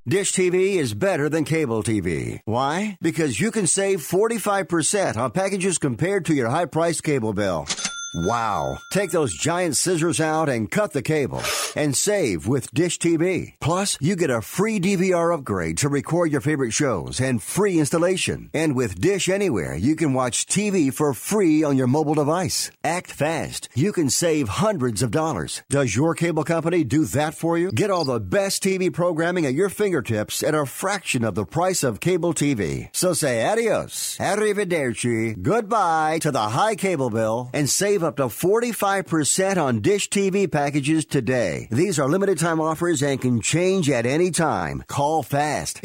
Dish TV is better than cable TV. Why? Because you can save 45% on packages compared to your high-priced cable bill. Wow. Take those giant scissors out and cut the cable and save with Dish TV. Plus, you get a free DVR upgrade to record your favorite shows and free installation. And with Dish Anywhere, you can watch TV for free on your mobile device. Act fast. You can save hundreds of dollars. Does your cable company do that for you? Get all the best TV programming at your fingertips at a fraction of the price of cable TV. So say adios, arrivederci, goodbye to the high cable bill and save up to 45% on Dish TV packages today. These are limited time offers and can change at any time. Call fast.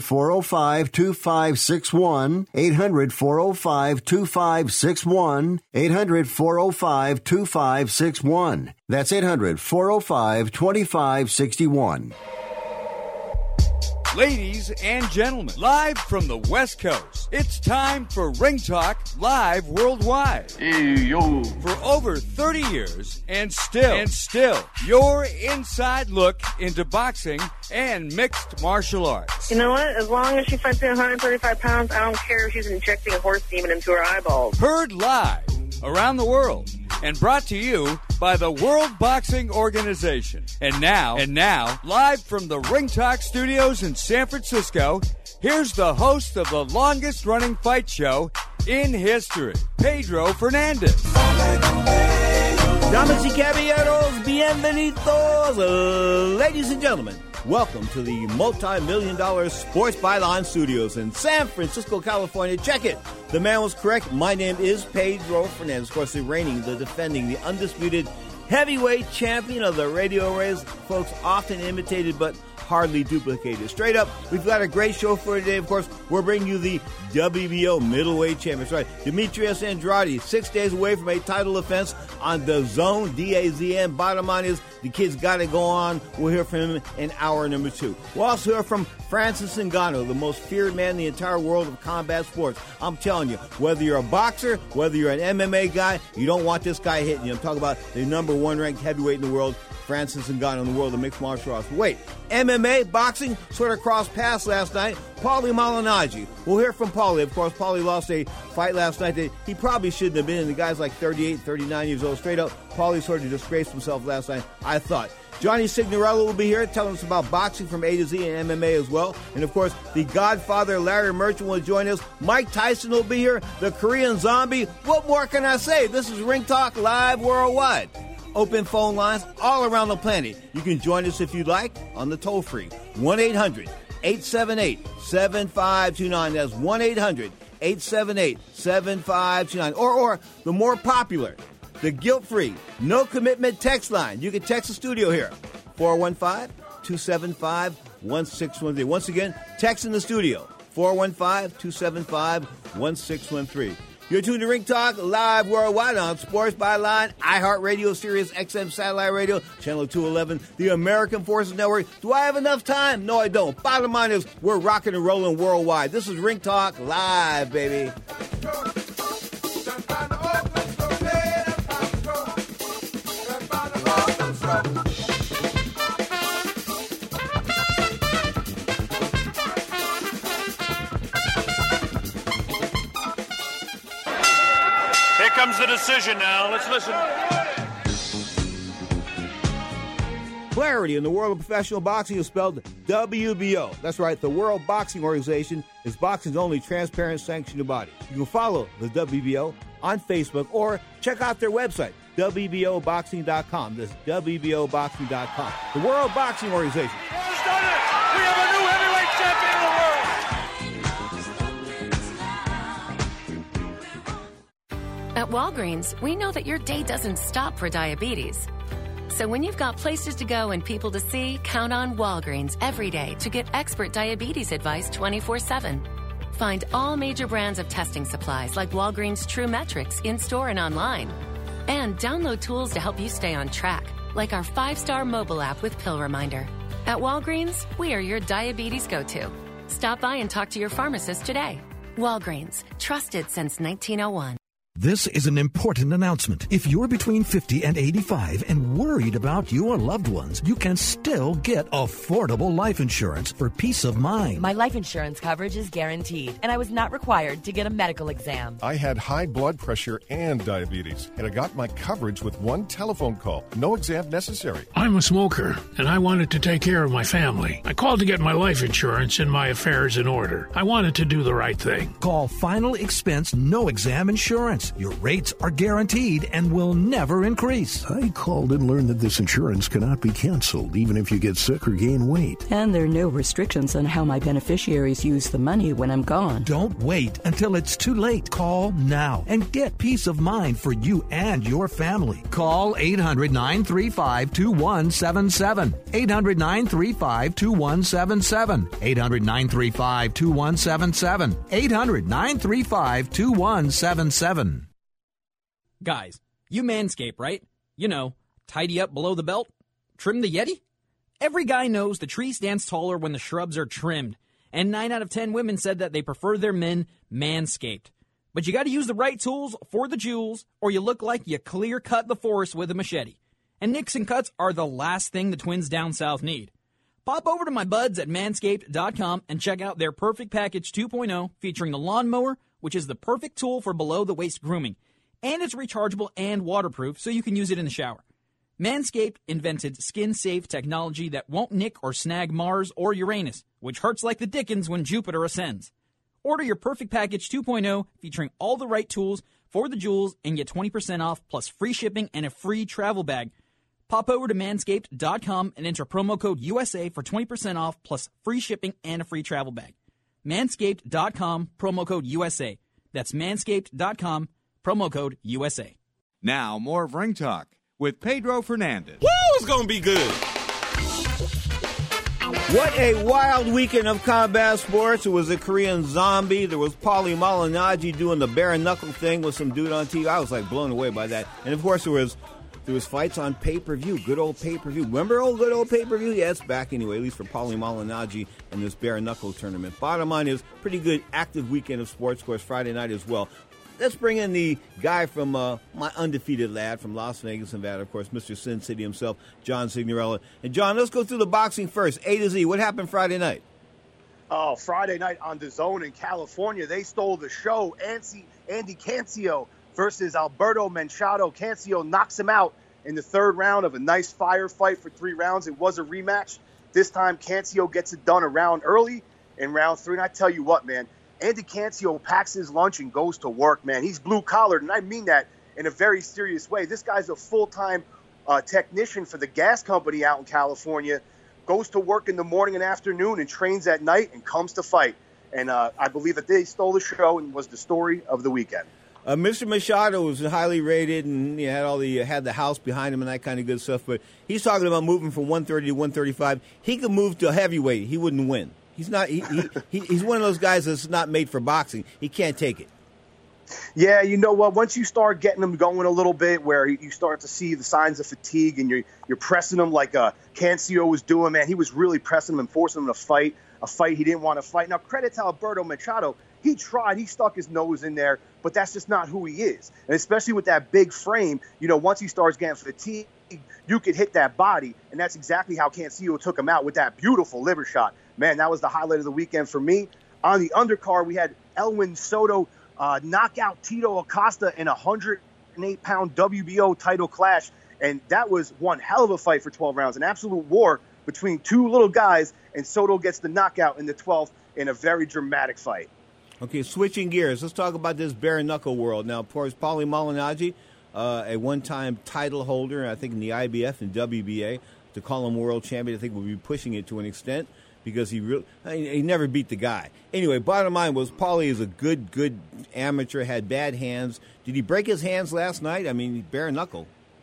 800-405-2561. 800-405-2561. 800-405-2561. That's 800-405-2561. Ladies and gentlemen, live from the West Coast, it's time for Ring Talk Live Worldwide. Hey, yo. For over 30 years, and still, your inside look into boxing and mixed martial arts. You know what? As long as she fights at 135 pounds, I don't care if she's injecting a horse demon into her eyeballs. Heard live around the world and brought to you by the World Boxing Organization. And now, live from the Ring Talk Studios in San Francisco, here's the host of the longest-running fight show in history, Pedro Fernandez. Damas y caballeros, bienvenidos, ladies and gentlemen. Welcome to the multi-million-dollar Sports Byline Studios in San Francisco, California. Check it. The man was correct. My name is Pedro Fernandez. Of course, the reigning, the defending, the undisputed heavyweight champion of the radio race. Folks often imitated, but hardly duplicated. Straight up, we've got a great show for today. Of course, we're bringing you the WBO middleweight champion. That's right, Demetrius Andrade, 6 days away from a title defense on DAZN, D-A-Z-N. Bottom line is, the kid's got to go on. We'll hear from him in hour number 2. We'll also hear from Francis Ngannou, the most feared man in the entire world of combat sports. I'm telling you, whether you're a boxer, whether you're an MMA guy, you don't want this guy hitting you. I'm talking about the number 1 ranked heavyweight in the world, Francis Ngannou, in the world of mixed martial arts. Wait, MMA, boxing, sort of crossed paths last night. Paulie Malignaggi. We'll hear from Paulie. Of course, Paulie lost a fight last night that he probably shouldn't have been. The guy's like 38, 39 years old. Straight up, Paulie sort of disgraced himself last night, I thought. Johnny Signorello will be here telling us about boxing from A to Z and MMA as well. And, of course, the Godfather Larry Merchant will join us. Mike Tyson will be here. The Korean Zombie. What more can I say? This is Ring Talk Live Worldwide. Open phone lines all around the planet. You can join us if you'd like on the toll-free 1-800-878-7529. That's 1-800-878-7529. Or the more popular, the guilt-free, no-commitment text line. You can text the studio here, 415-275-1613. Once again, text in the studio, 415-275-1613. You're tuned to Ring Talk Live Worldwide on Sports Byline, iHeartRadio, Sirius XM Satellite Radio, Channel 211, the American Forces Network. Do I have enough time? No, I don't. Bottom line is, we're rocking and rolling worldwide. This is Ring Talk Live, baby. Comes the decision now. Let's listen. Clarity in the world of professional boxing is spelled WBO. That's right, the World Boxing Organization is boxing's only transparent sanctioned body. You can follow the WBO on Facebook or check out their website, WBOboxing.com. That's WBOboxing.com. The World Boxing Organization. Who's done it? We have a new heavyweight champion of the world. At Walgreens, we know that your day doesn't stop for diabetes. So when you've got places to go and people to see, count on Walgreens every day to get expert diabetes advice 24/7. Find all major brands of testing supplies like Walgreens True Metrics in-store and online. And download tools to help you stay on track, like our 5-star mobile app with Pill Reminder. At Walgreens, we are your diabetes go-to. Stop by and talk to your pharmacist today. Walgreens, trusted since 1901. This is an important announcement. If you're between 50 and 85 and worried about your loved ones, you can still get affordable life insurance for peace of mind. My life insurance coverage is guaranteed, and I was not required to get a medical exam. I had high blood pressure and diabetes, and I got my coverage with one telephone call. No exam necessary. I'm a smoker, and I wanted to take care of my family. I called to get my life insurance and my affairs in order. I wanted to do the right thing. Call Final Expense No Exam Insurance. Your rates are guaranteed and will never increase. I called and learned that this insurance cannot be canceled, even if you get sick or gain weight. And there are no restrictions on how my beneficiaries use the money when I'm gone. Don't wait until it's too late. Call now and get peace of mind for you and your family. Call 800-935-2177. 800-935-2177. 800-935-2177. 800-935-2177. Guys, you manscape, right? You know, tidy up below the belt, trim the Yeti. Every guy knows the tree stands taller when the shrubs are trimmed, and 9 out of 10 women said that they prefer their men manscaped. But you got to use the right tools for the jewels, or you look like you clear-cut the forest with a machete. And nicks and cuts are the last thing the twins down south need. Pop over to my buds at manscaped.com and check out their Perfect Package 2.0 featuring the lawnmower, which is the perfect tool for below-the-waist grooming. And it's rechargeable and waterproof, so you can use it in the shower. Manscaped invented skin-safe technology that won't nick or snag Mars or Uranus, which hurts like the dickens when Jupiter ascends. Order your Perfect Package 2.0 featuring all the right tools for the jewels and get 20% off plus free shipping and a free travel bag. Pop over to manscaped.com and enter promo code USA for 20% off plus free shipping and a free travel bag. Manscaped.com, promo code USA. That's manscaped.com, promo code USA. Now, more of Ring Talk with Pedro Fernandez. Woo! It's going to be good. What a wild weekend of combat sports. It was a Korean Zombie. There was Paulie Malignaggi doing the bare knuckle thing with some dude on TV. I was like blown away by that. And of course there was fights on pay-per-view, good old pay-per-view. Remember good old pay-per-view? Yeah, it's back anyway, at least for Paulie Malignaggi and this bare knuckle tournament. Bottom line is, pretty good active weekend of sports, of course, Friday night as well. Let's bring in the guy from my undefeated lad from Las Vegas, Nevada, of course, Mr. Sin City himself, John Signorella. And, John, let's go through the boxing first. A to Z, what happened Friday night? Oh, Friday night on DAZN in California, they stole the show. Andy Cancio versus Alberto Machado. Cancio knocks him out in the third round of a nice firefight for 3 rounds. It was a rematch. This time, Cancio gets it done a round early in round 3. And I tell you what, man, Andy Cancio packs his lunch and goes to work, man. He's blue-collared, and I mean that in a very serious way. This guy's a full-time technician for the gas company out in California, goes to work in the morning and afternoon and trains at night and comes to fight. And I believe that they stole the show and was the story of the weekend. Mr. Machado was highly rated and had the house behind him and that kind of good stuff, but he's talking about moving from 130 to 135. He could move to heavyweight. He wouldn't win. He's not. He's one of those guys that's not made for boxing. He can't take it. Yeah, you know what? Once you start getting him going a little bit, where you start to see the signs of fatigue, and you're pressing him like Cancio was doing, man, he was really pressing him and forcing him to fight a fight he didn't want to fight. Now, credit to Alberto Machado. He tried. He stuck his nose in there, but that's just not who he is. And especially with that big frame, once he starts getting fatigued, you could hit that body, and that's exactly how Cancio took him out with that beautiful liver shot. Man, that was the highlight of the weekend for me. On the undercard, we had Elwin Soto knock out Tito Acosta in a 108-pound WBO title clash, and that was one hell of a fight for 12 rounds, an absolute war between two little guys, and Soto gets the knockout in the 12th in a very dramatic fight. Okay, switching gears, let's talk about this bare knuckle world. Now, of course, Paulie Malignaggi, a one-time title holder, I think in the IBF and WBA, to call him world champion, I think we'll be pushing it to an extent, because he never beat the guy. Anyway, bottom line was Paulie is a good amateur, had bad hands. Did he break his hands last night? I mean, bare knuckle.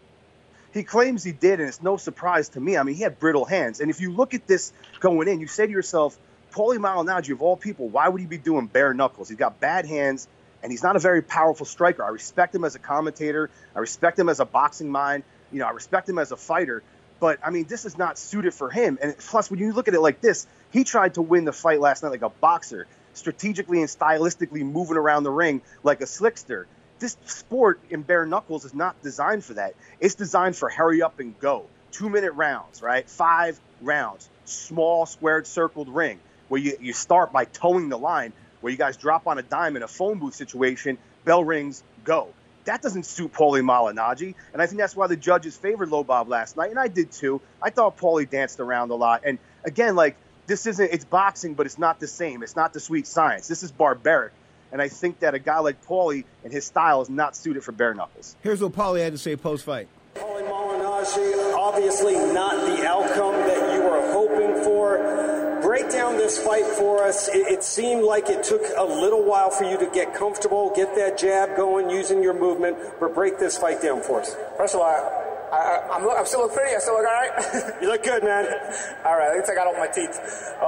He claims he did, and it's no surprise to me. I mean, he had brittle hands. And if you look at this going in, you say to yourself, Paulie Malignaggi, of all people, why would he be doing bare knuckles? He's got bad hands, and he's not a very powerful striker. I respect him as a commentator. I respect him as a boxing mind. I respect him as a fighter. But, I mean, this is not suited for him. And plus, when you look at it like this, he tried to win the fight last night like a boxer, strategically and stylistically moving around the ring like a slickster. this sport in bare knuckles is not designed for that. It's designed for hurry up and go. 2-minute rounds, right? 5 rounds. Small squared circled ring where you start by towing the line, where you guys drop on a dime in a phone booth situation, bell rings, go. That doesn't suit Paulie Malignaggi, and I think that's why the judges favored Lobov last night, and I did too. I thought Paulie danced around a lot, and again, like, it's boxing, but it's not the same. It's not the sweet science. This is barbaric, and I think that a guy like Paulie and his style is not suited for bare knuckles. Here's what Paulie had to say post-fight. Paulie Malignaggi, obviously not the outcome that you were hoping for. Break down this fight for us. It seemed like it took a little while for you to get comfortable, get that jab going, using your movement, but break this fight down for us. First of all, I'm still look pretty. I still look all right. You look good, man. All right, at least I got all my teeth.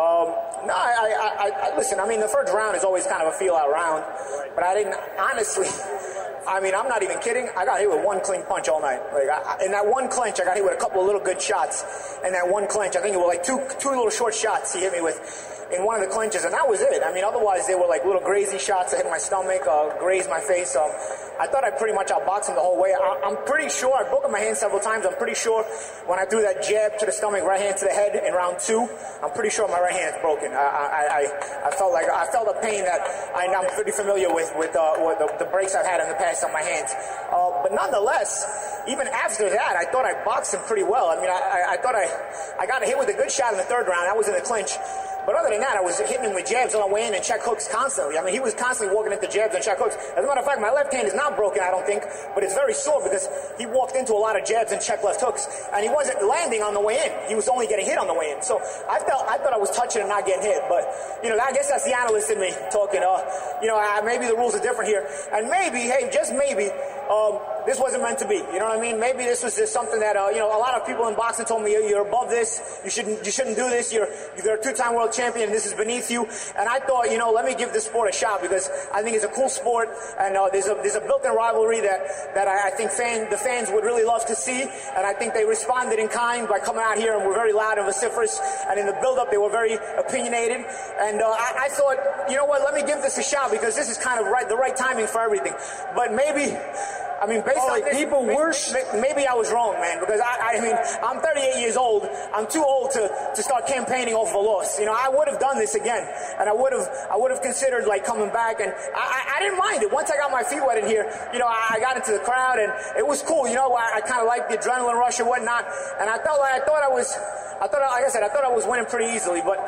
Listen, I mean, the first round is always kind of a feel-out round, but I didn't, honestly, I mean, I'm not even kidding. I got hit with one clean punch all night. Like, in that one clinch, I got hit with a couple of little good shots. And that one clinch, I think it was like two little short shots he hit me with in one of the clinches, and that was it. I mean, otherwise they were like little grazy shots that hit my stomach, grazed my face. I thought I pretty much outboxed him the whole way. I'm pretty sure, I broke my hand several times. I'm pretty sure when I threw that jab to the stomach, right hand to the head in round 2, I'm pretty sure my right hand's broken. I felt a pain that I'm pretty familiar with the breaks I've had in the past on my hands. But nonetheless, even after that, I thought I boxed him pretty well. I mean, I thought I got hit with a good shot in the third round. That was in the clinch. But other than that, I was hitting him with jabs on the way in and check hooks constantly. I mean, he was constantly walking into jabs and check hooks. As a matter of fact, my left hand is not broken, I don't think, but it's very sore because he walked into a lot of jabs and check left hooks, and he wasn't landing on the way in. He was only getting hit on the way in. So I thought I was touching and not getting hit. But, you know, I guess that's the analyst in me talking. Maybe the rules are different here. And maybe, hey, just maybe, this wasn't meant to be. You know what I mean? Maybe this was just something that, a lot of people in boxing told me, you're above this. You shouldn't do this. You're a 2-time world champion. This is beneath you. And I thought, let me give this sport a shot because I think it's a cool sport. And there's a built-in rivalry that I think the fans would really love to see. And I think they responded in kind by coming out here and were very loud and vociferous. And in the build-up, they were very opinionated. And I thought, you know what? Let me give this a shot because this is kind of the right timing for everything. But maybe, I mean, based on this, maybe I was wrong, man, because I mean, I'm 38 years old. I'm too old to start campaigning off a loss. I would have done this again, and I would have considered like coming back, and I didn't mind it. Once I got my feet wet in here, I got into the crowd, and it was cool. I kind of liked the adrenaline rush and whatnot, and I thought I was winning pretty easily, but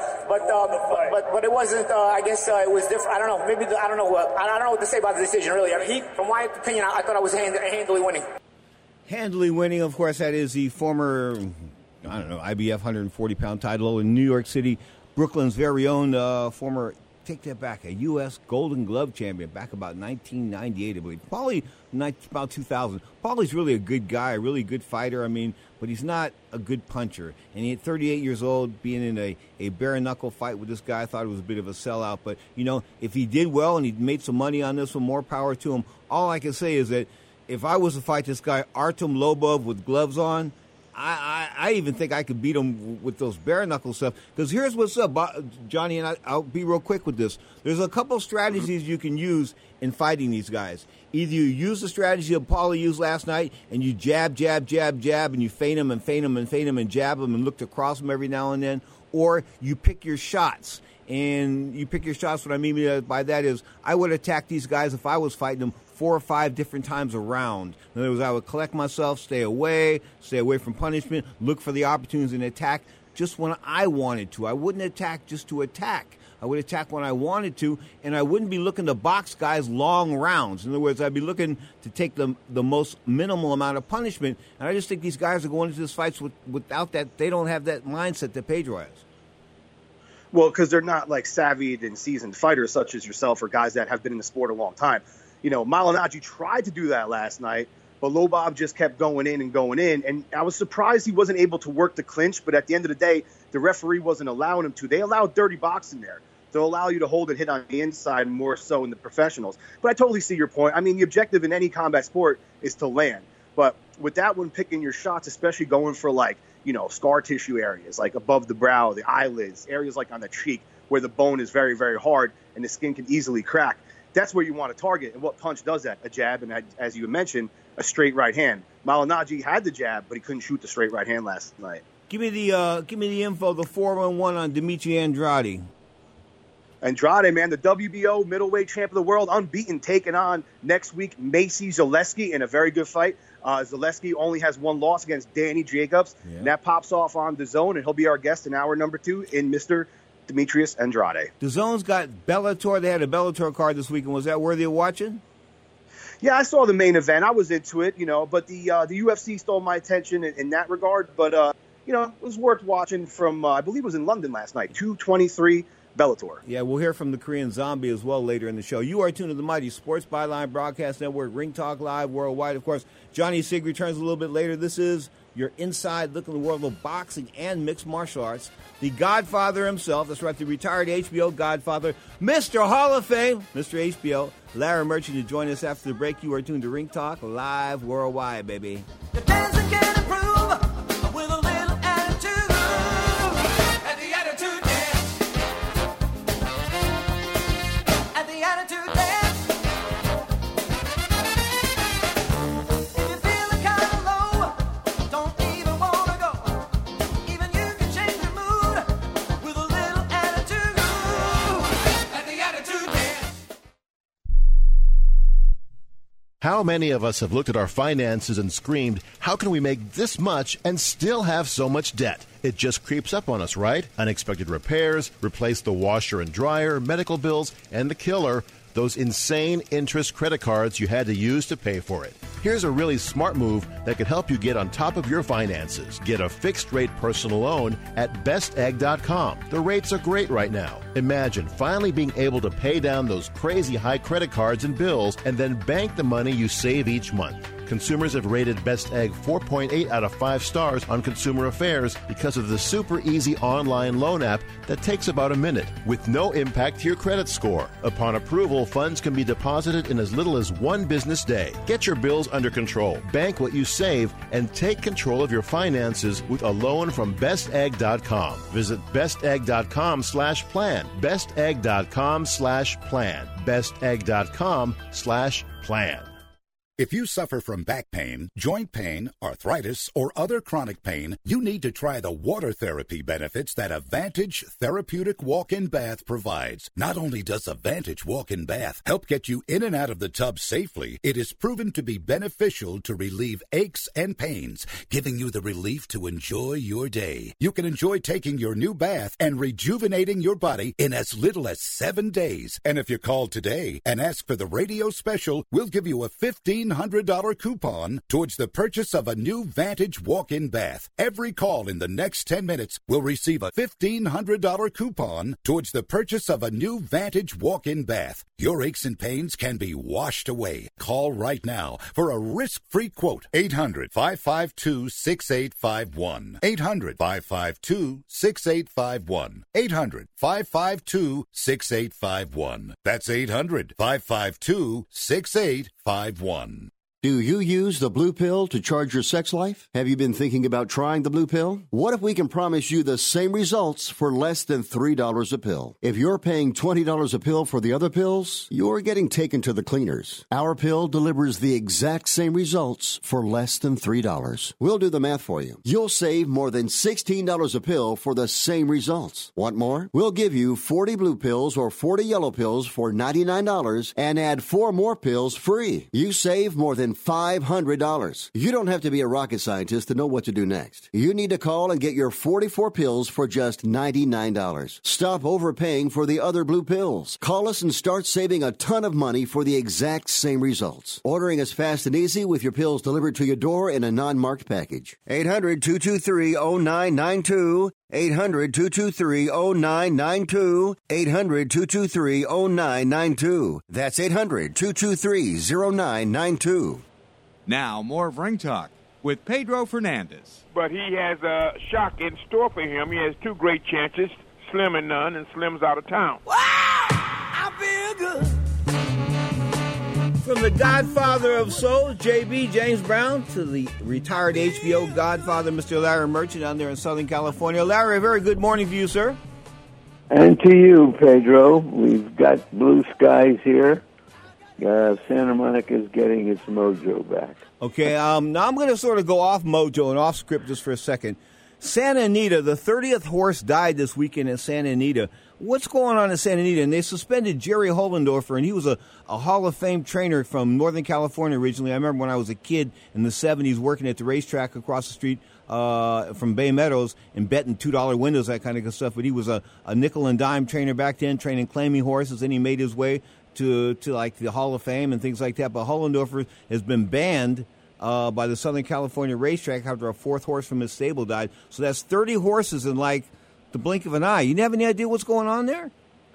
it wasn't. I guess it was different. I don't know. Maybe I don't know what to say about the decision. Really, from my opinion, I thought I was handily winning. Handily winning, of course. That is the former, IBF 140-pound title in New York City, Brooklyn's very own former. Take that back, a U.S. Golden Glove champion back about 1998, I believe. Paulie, about 2000. Paulie's really a good guy, a really good fighter, but he's not a good puncher. And he at 38 years old, being in a bare-knuckle fight with this guy, I thought it was a bit of a sellout. But, if he did well and he made some money on this one, more power to him. All I can say is that if I was to fight this guy, Artem Lobov, with gloves on, I even think I could beat him with those bare-knuckle stuff. Because here's what's up, Johnny, and I'll be real quick with this. There's a couple strategies you can use in fighting these guys. Either you use the strategy that Paulie used last night, and you jab, and you feint him and feint him and feint him and jab him and look to cross him every now and then, or you pick your shots. And you pick your shots. What I mean by that is I would attack these guys if I was fighting them 4 or 5 different times around. In other words, I would collect myself, stay away from punishment, look for the opportunities and attack just when I wanted to. I wouldn't attack just to attack. I would attack when I wanted to, and I wouldn't be looking to box guys long rounds. In other words, I'd be looking to take the most minimal amount of punishment, and I just think these guys are going into this fights without that. They don't have that mindset that Pedro has. Well, because they're not like savvied and seasoned fighters such as yourself or guys that have been in the sport a long time. Malignaggi tried to do that last night, but Lobov just kept going in. And I was surprised he wasn't able to work the clinch, but at the end of the day, the referee wasn't allowing him to. They allowed dirty boxing there. They'll allow you to hold and hit on the inside more so in the professionals. But I totally see your point. I mean, the objective in any combat sport is to land. But with that one, picking your shots, especially going for scar tissue areas, like above the brow, the eyelids, areas like on the cheek where the bone is very, very hard and the skin can easily crack. that's where you want to target. And what punch does that? A jab, and as you mentioned, a straight right hand. Malignaggi had the jab, but he couldn't shoot the straight right hand last night. Give me the info, the 411 on Dimitri Andrade. Andrade, man, the WBO middleweight champ of the world, unbeaten, taking on next week Maciej Zaleski in a very good fight. Zaleski only has one loss against Danny Jacobs. Yeah. And that pops off on DAZN, and he'll be our guest in hour number 2 in Mr. Demetrius Andrade. DAZN's got Bellator. They had a Bellator card this weekend. Was that worthy of watching? Yeah, I saw the main event. I was into it, but the UFC stole my attention in that regard. But, it was worth watching from, I believe it was in London last night, 223 Bellator. Yeah, we'll hear from the Korean Zombie as well later in the show. You are tuned to the mighty Sports Byline Broadcast Network, Ring Talk Live worldwide. Of course, Johnny Sig returns a little bit later. This is your inside look in the world of boxing and mixed martial arts. The Godfather himself, that's right, the retired HBO Godfather, Mr. Hall of Fame, Mr. HBO, Larry Merchant, to join us after the break. You are tuned to Ring Talk Live worldwide, baby. The dancing can improve with a little attitude. At the attitude dance. At the attitude dance. If you're feeling kind of low, don't even want to go. Even you can change your mood with a little attitude. At the attitude dance. How many of us have looked at our finances and screamed, how can we make this much and still have so much debt? It just creeps up on us, right? Unexpected repairs, replace the washer and dryer, medical bills, and the killer, those insane interest credit cards you had to use to pay for it. Here's a really smart move that could help you get on top of your finances. Get a fixed-rate personal loan at bestegg.com. The rates are great right now. Imagine finally being able to pay down those crazy high credit cards and bills and then bank the money you save each month. Consumers have rated Best Egg 4.8 out of 5 stars on Consumer Affairs because of the super easy online loan app that takes about a minute with no impact to your credit score. Upon approval, funds can be deposited in as little as 1 business day. Get your bills under control, bank what you save, and take control of your finances with a loan from bestegg.com. Visit bestegg.com/plan. bestegg.com/plan. bestegg.com/plan. If you suffer from back pain, joint pain, arthritis, or other chronic pain, you need to try the water therapy benefits that Advantage Therapeutic Walk-In Bath provides. Not only does Advantage Walk-In Bath help get you in and out of the tub safely, it is proven to be beneficial to relieve aches and pains, giving you the relief to enjoy your day. You can enjoy taking your new bath and rejuvenating your body in as little as 7 days. And if you call today and ask for the radio special, we'll give you a $1,500 coupon towards the purchase of a new Vantage walk-in bath. Every call in the next 10 minutes will receive a $1,500 coupon towards the purchase of a new Vantage walk-in bath. Your aches and pains can be washed away. Call right now for a risk-free quote. 800-552-6851. 800-552-6851. 800-552-6851. That's 800-552-6851. Do you use the Blue Pill to charge your sex life? Have you been thinking about trying the Blue Pill? What if we can promise you the same results for less than $3 a pill? If you're paying $20 a pill for the other pills, you're getting taken to the cleaners. Our pill delivers the exact same results for less than $3. We'll do the math for you. You'll save more than $16 a pill for the same results. Want more? We'll give you 40 blue pills or 40 yellow pills for $99 and add 4 more pills free. You save more than $500. You don't have to be a rocket scientist to know what to do next. You need to call and get your 44 pills for just $99. Stop overpaying for the other blue pills. Call us and start saving a ton of money for the exact same results. Ordering is fast and easy with your pills delivered to your door in a non-marked package. 800-223-0992. 800-223-0992. 800-223-0992. That's 800-223-0992. Now, more of Ring Talk with Pedro Fernandez. But he has a shock in store for him. He has 2 great chances, Slim and none, and Slim's out of town. Wow! I feel good. From the Godfather of Soul, JB, James Brown, to the retired HBO Godfather, Mr. Larry Merchant, down there in Southern California. Larry, a very good morning to you, sir. And to you, Pedro. We've got blue skies here. Santa Monica is getting its mojo back. Okay, now I'm going to sort of go off mojo and off script just for a second. Santa Anita, the 30th horse died this weekend at Santa Anita. What's going on at Santa Anita? And they suspended Jerry Hollendorfer, and he was a Hall of Fame trainer from Northern California originally. I remember when I was a kid in the 70s working at the racetrack across the street from Bay Meadows and betting $2 windows, that kind of good stuff. But he was a nickel and dime trainer back then, training claiming horses. Then he made his way to like the Hall of Fame and things like that. But Hollendorfer has been banned by the Southern California racetrack after a fourth horse from his stable died. So that's 30 horses in like the blink of an eye. You have any idea what's going on there?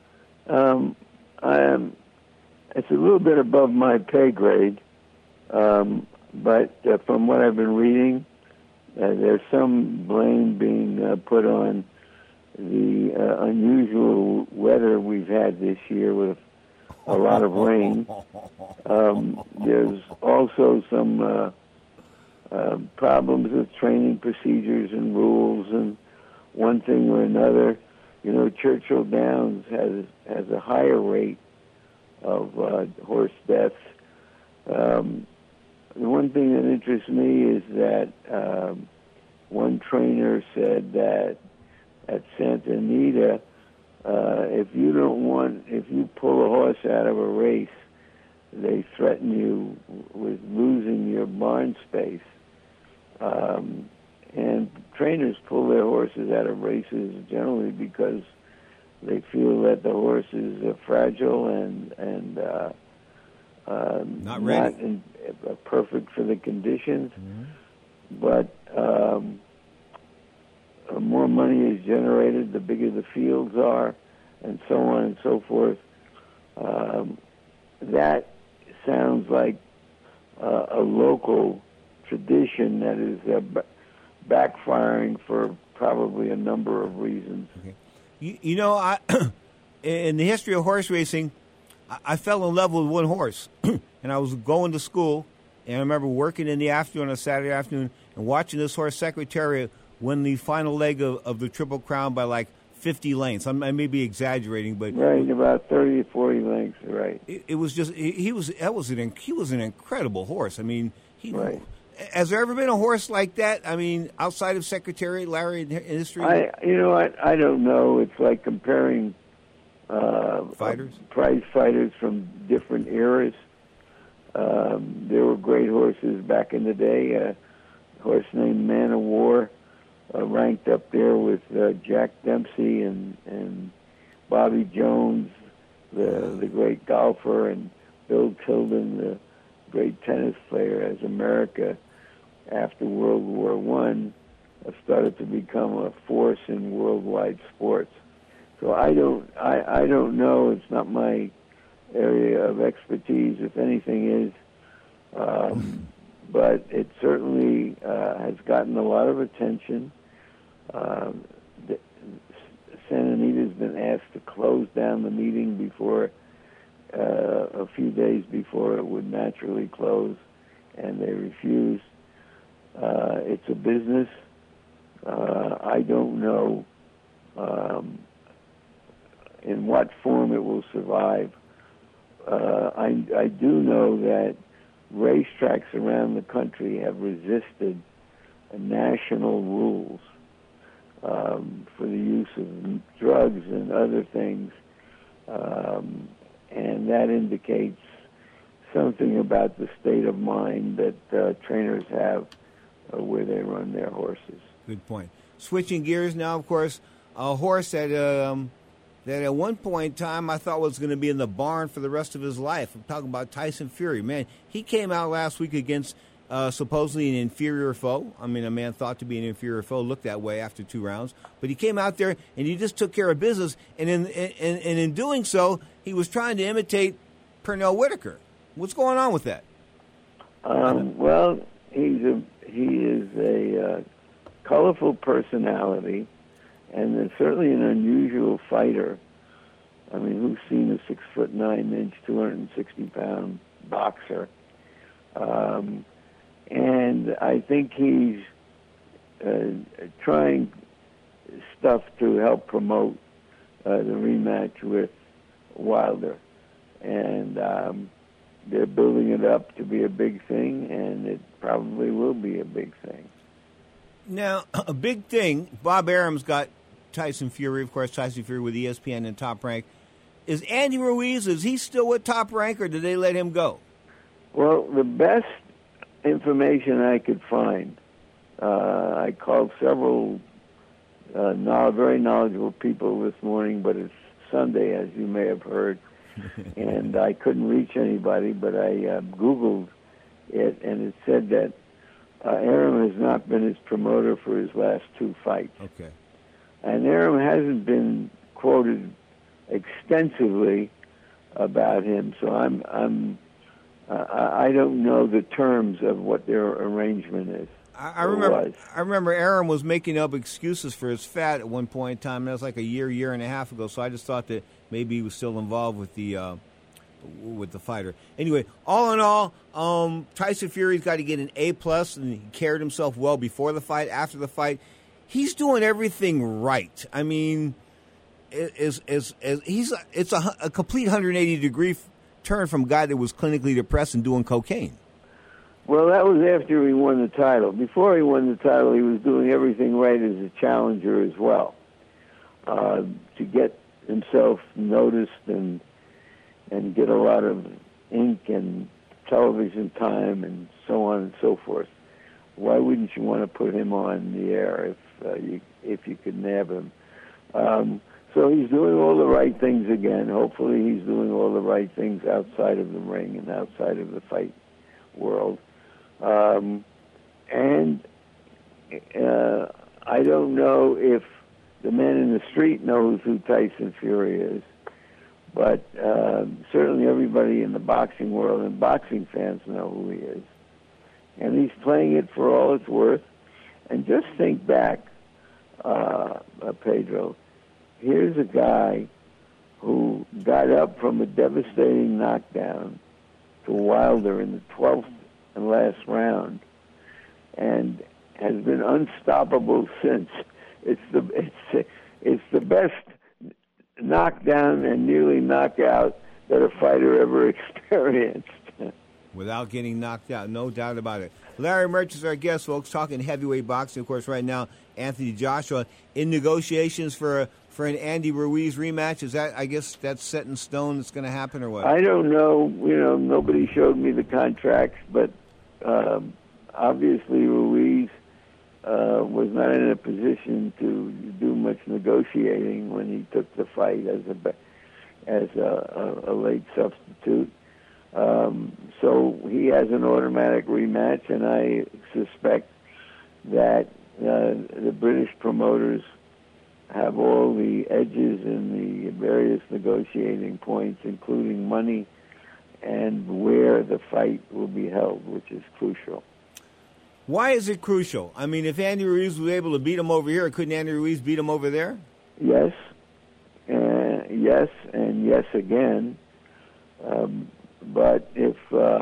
It's a little bit above my pay grade, but from what I've been reading, there's some blame being put on the unusual weather we've had this year with a lot of rain. There's also some problems with training procedures and rules and one thing or another. You know, Churchill Downs has a higher rate of horse deaths. The one thing that interests me is that one trainer said that at Santa Anita, if you pull a horse out of a race, they threaten you with losing your barn space. And trainers pull their horses out of races generally because they feel that the horse is fragile and not ready. Not perfect for the conditions. Mm-hmm. But more money is generated, the bigger the fields are, and so on and so forth. That sounds like a local tradition that is backfiring for probably a number of reasons. Okay. You know, in the history of horse racing, I fell in love with one horse, and I was going to school, and I remember working in the afternoon on a Saturday afternoon and watching this horse, Secretariat, win the final leg of the Triple Crown by like 50 lengths. I may be exaggerating, but right, about 30 or 40 lengths. Right. It was just he was an incredible horse. I mean, right. Has there ever been a horse like that? I mean, outside of Secretariat, Larry, in history? You know what? I don't know. It's like comparing fighters, prize fighters from different eras. There were great horses back in the day. A horse named Man of War ranked up there with Jack Dempsey and Bobby Jones, the great golfer, and Bill Tilden, the great tennis player, as America, after World War I, started to become a force in worldwide sports. So I don't know. It's not my area of expertise, if anything is. But it certainly has gotten a lot of attention. Santa Anita's been asked to close down the meeting before a few days before it would naturally close, and they refused. It's a business. I don't know in what form it will survive. I do know that racetracks around the country have resisted national rules for the use of drugs and other things, and that indicates something about the state of mind that trainers have where they run their horses. Good point. Switching gears now, of course, a horse that at one point in time I thought was going to be in the barn for the rest of his life. I'm talking about Tyson Fury. Man, he came out last week against supposedly an inferior foe. I mean, a man thought to be an inferior foe looked that way after 2 rounds. But he came out there and he just took care of business. And in doing so, he was trying to imitate Pernell Whitaker. What's going on with that? Well, he is a colorful personality, and certainly an unusual fighter. I mean, who's seen a 6'9", 260-pound boxer? And I think he's trying stuff to help promote the rematch with Wilder. And they're building it up to be a big thing, and it probably will be a big thing. Now, a big thing, Bob Arum's got Tyson Fury, of course, Tyson Fury with ESPN in Top Rank. Is Andy Ruiz, is he still with Top Rank, or did they let him go? Well, the best information I could find, I called several very knowledgeable people this morning, but it's Sunday, as you may have heard, and I couldn't reach anybody, but I Googled it, and it said that Arum has not been his promoter for his last 2 fights. Okay. And Arum hasn't been quoted extensively about him, so I don't know the terms of what their arrangement is. I remember Arum was making up excuses for his fat at one point in time. That was like a year and a half ago. So I just thought that maybe he was still involved with the fighter. Anyway, all in all, Tyson Fury's got to get an A+, and he carried himself well before the fight. After the fight, he's doing everything right. I mean, it's a complete 180-degree turn from a guy that was clinically depressed and doing cocaine. Well, that was after he won the title. Before he won the title, he was doing everything right as a challenger as well, to get himself noticed and get a lot of ink and television time and so on and so forth. Why wouldn't you want to put him on the air if you could nab him? So he's doing all the right things again. Hopefully he's doing all the right things outside of the ring and outside of the fight world. I don't know if the man in the street knows who Tyson Fury is, but certainly everybody in the boxing world and boxing fans know who he is. And he's playing it for all it's worth. And just think back, Pedro, here's a guy who got up from a devastating knockdown to Wilder in the 12th and last round, and has been unstoppable since. It's the best knockdown and nearly knockout that a fighter ever experienced. Without getting knocked out, no doubt about it. Larry Merch is our guest, folks, talking heavyweight boxing. Of course, right now, Anthony Joshua in negotiations for an Andy Ruiz rematch. Is that, I guess, that's set in stone? That's going to happen, or what? I don't know. Nobody showed me the contracts, but obviously Ruiz was not in a position to do much negotiating when he took the fight as a late substitute. So he has an automatic rematch, and I suspect that the British promoters have all the edges in the various negotiating points, including money and where the fight will be held, which is crucial. Why is it crucial? I mean, if Andy Ruiz was able to beat him over here, couldn't Andy Ruiz beat him over there? Yes, yes, and yes again. But if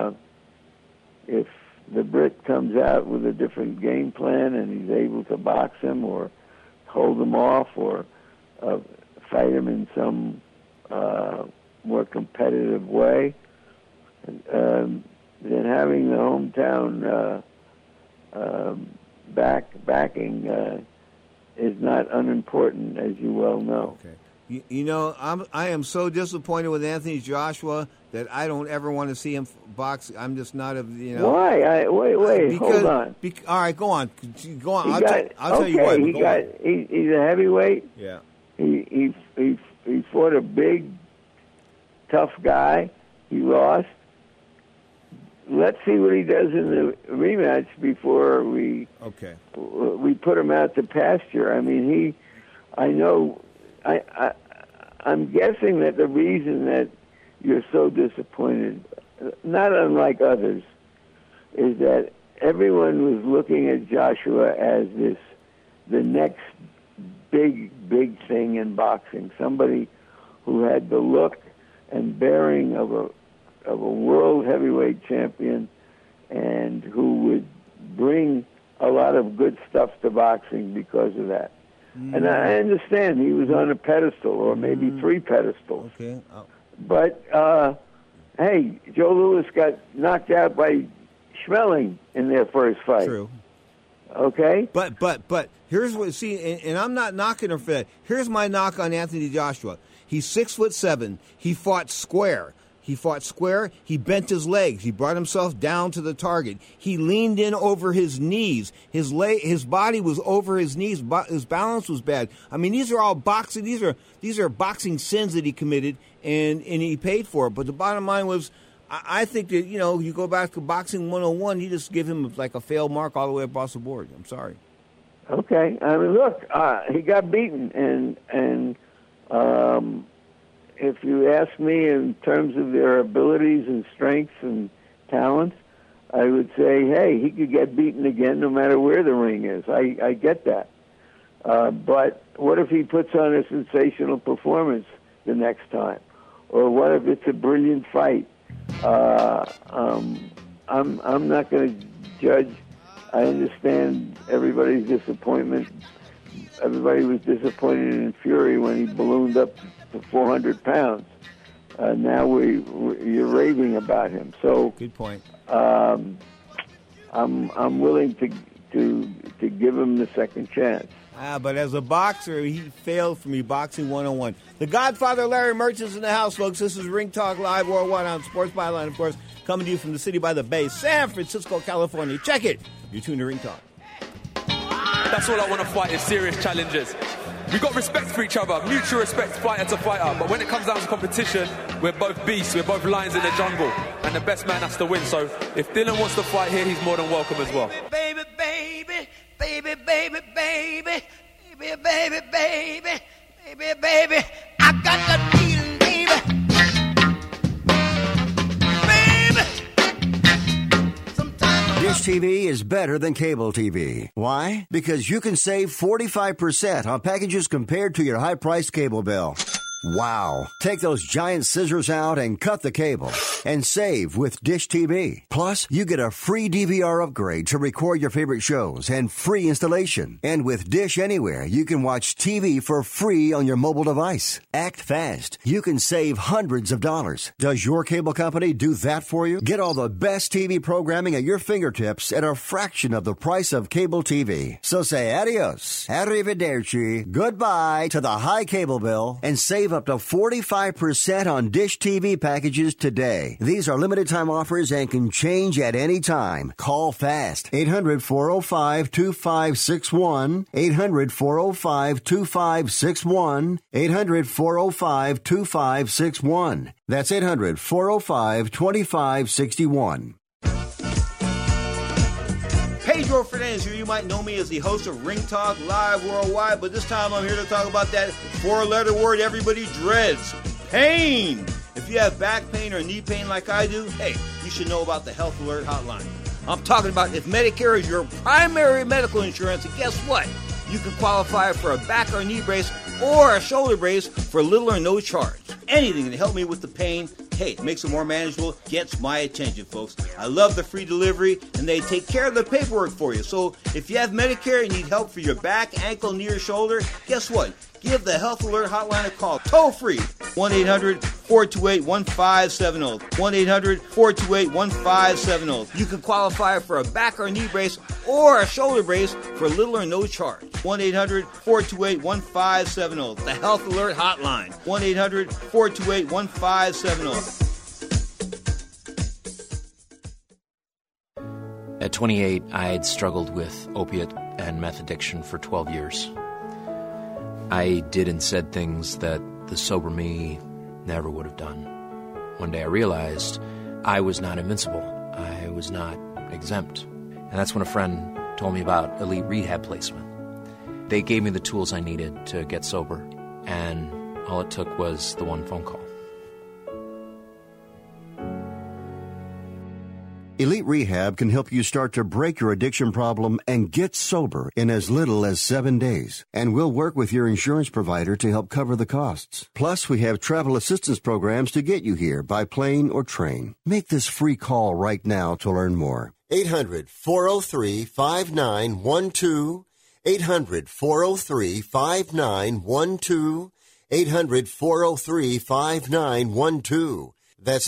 the Brit comes out with a different game plan and he's able to box him or hold him off or fight him in some more competitive way, then having the hometown backing is not unimportant, as you well know. Okay. I am so disappointed with Anthony Joshua that I don't ever want to see him box. I'm just not Why? Wait. Hold on. All right, go on. I'll tell you what. He's a heavyweight. Yeah. He fought a big, tough guy. He lost. Let's see what he does in the rematch before we put him out to pasture. I mean, I'm guessing that the reason that you're so disappointed, not unlike others, is that everyone was looking at Joshua as the next big thing in boxing, somebody who had the look and bearing of a world heavyweight champion and who would bring a lot of good stuff to boxing because of that. And I understand he was on a pedestal, or maybe 3 pedestals. Okay. But Hey, Joe Louis got knocked out by Schmeling in their first fight. True. Okay? But here's what, see, and I'm not knocking her for that. Here's my knock on Anthony Joshua. He's 6'7". He fought square. He bent his legs. He brought himself down to the target. He leaned in over his knees. His body was over his knees. His balance was bad. I mean, these are all boxing. These are boxing sins that he committed, and he paid for it. But the bottom line was, I think that, you go back to boxing 101, you just give him like a fail mark all the way across the board. I'm sorry. Okay. I mean, look, he got beaten, and if you ask me in terms of their abilities and strengths and talents, I would say, hey, he could get beaten again no matter where the ring is. I get that. But what if he puts on a sensational performance the next time? Or what if it's a brilliant fight? I'm not going to judge. I understand everybody's disappointment. Everybody was disappointed in Fury when he ballooned up to 400 pounds. Now you're raving about him. So good point. I'm willing to give him the second chance. But as a boxer, he failed for me, boxing 101. The Godfather Larry Merchant is in the house, folks. This is Ring Talk Live Worldwide on Sports Byline, of course, coming to you from the city by the bay, San Francisco, California. Check it. You're tuned to Ring Talk. That's all I want to fight is serious challenges. We got respect for each other, mutual respect, fighter to fighter. But when it comes down to competition, we're both beasts, we're both lions in the jungle, and the best man has to win. So if Dylan wants to fight here, he's more than welcome as well. Baby, baby, baby, baby, baby, baby, baby, baby, baby, baby, I got that feeling, baby. Dish TV is better than cable TV. Why? Because you can save 45% on packages compared to your high-priced cable bill. Wow. Take those giant scissors out and cut the cable and save with Dish TV. Plus, you get a free DVR upgrade to record your favorite shows and free installation. And with Dish Anywhere, you can watch TV for free on your mobile device. Act fast. You can save hundreds of dollars. Does your cable company do that for you? Get all the best TV programming at your fingertips at a fraction of the price of cable TV. So say adios, arrivederci, goodbye to the high cable bill and save up to 45% on Dish TV packages today. These are limited time offers and can change at any time. Call fast. 800-405-2561. 800-405-2561. 800-405-2561. That's 800-405-2561. Pedro Fernandez here. You might know me as the host of Ring Talk Live Worldwide, but this time I'm here to talk about that four-letter word everybody dreads, pain. If you have back pain or knee pain like I do, hey, you should know about the Health Alert Hotline. I'm talking about if Medicare is your primary medical insurance, and guess what? You can qualify for a back or knee brace or a shoulder brace for little or no charge. Anything to help me with the pain, hey, it makes it more manageable, gets my attention, folks. I love the free delivery, and they take care of the paperwork for you. So if you have Medicare and need help for your back, ankle, knee, or shoulder, guess what? Give the Health Alert Hotline a call, toll-free, 1-800-428-1570, 1-800-428-1570. You can qualify for a back or knee brace or a shoulder brace for little or no charge. 1-800-428-1570, the Health Alert Hotline, 1-800-428-1570. At 28, I had struggled with opiate and meth addiction for 12 years. I did and said things that the sober me never would have done. One day I realized I was not invincible. I was not exempt. And that's when a friend told me about Elite Rehab Placement. They gave me the tools I needed to get sober, and all it took was the one phone call. Elite Rehab can help you start to break your addiction problem and get sober in as little as 7 days. And we'll work with your insurance provider to help cover the costs. Plus, we have travel assistance programs to get you here by plane or train. Make this free call right now to learn more. 800-403-5912. 800-403-5912. 800-403-5912. That's